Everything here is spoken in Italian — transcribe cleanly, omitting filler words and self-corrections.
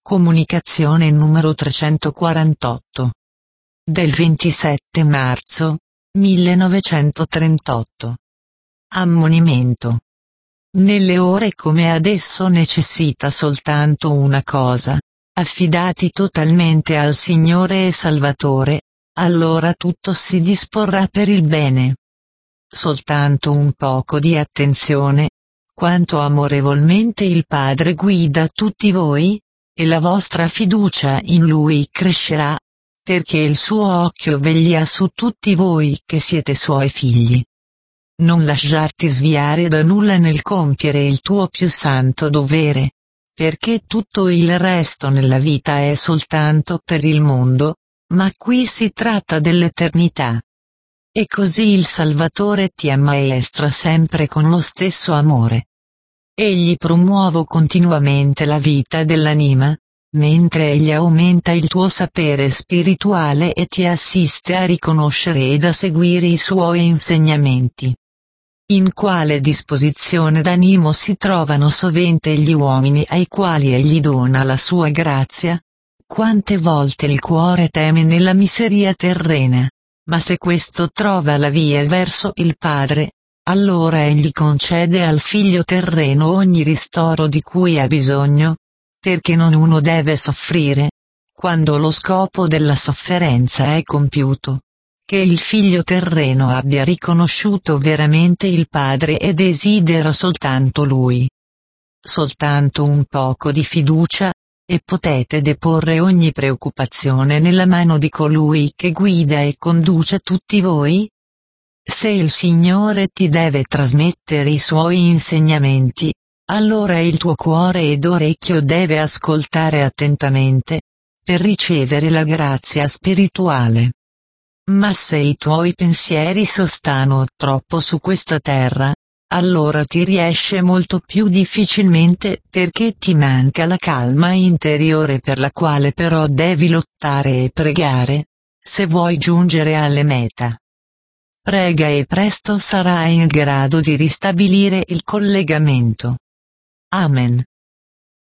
Comunicazione numero 348. Del 27 marzo 1938. Ammonimento. Nelle ore come adesso necessita soltanto una cosa: affidati totalmente al Signore e Salvatore, allora tutto si disporrà per il bene. Soltanto un poco di attenzione, quanto amorevolmente il Padre guida tutti voi, e la vostra fiducia in Lui crescerà, perché il suo occhio veglia su tutti voi che siete suoi figli. Non lasciarti sviare da nulla nel compiere il tuo più santo dovere, perché tutto il resto nella vita è soltanto per il mondo, ma qui si tratta dell'eternità. E così il Salvatore ti ammaestra sempre con lo stesso amore. Egli promuove continuamente la vita dell'anima, mentre egli aumenta il tuo sapere spirituale e ti assiste a riconoscere ed a seguire i suoi insegnamenti. In quale disposizione d'animo si trovano sovente gli uomini ai quali egli dona la sua grazia? Quante volte il cuore teme nella miseria terrena, ma se questo trova la via verso il Padre, allora egli concede al figlio terreno ogni ristoro di cui ha bisogno, perché non uno deve soffrire, quando lo scopo della sofferenza è compiuto, che il figlio terreno abbia riconosciuto veramente il Padre e desidera soltanto Lui. Soltanto un poco di fiducia, e potete deporre ogni preoccupazione nella mano di colui che guida e conduce tutti voi? Se il Signore ti deve trasmettere i suoi insegnamenti, allora il tuo cuore ed orecchio deve ascoltare attentamente, per ricevere la grazia spirituale. Ma se i tuoi pensieri sostano troppo su questa terra, allora ti riesce molto più difficilmente perché ti manca la calma interiore per la quale però devi lottare e pregare, se vuoi giungere alle meta. Prega e presto sarai in grado di ristabilire il collegamento. Amen.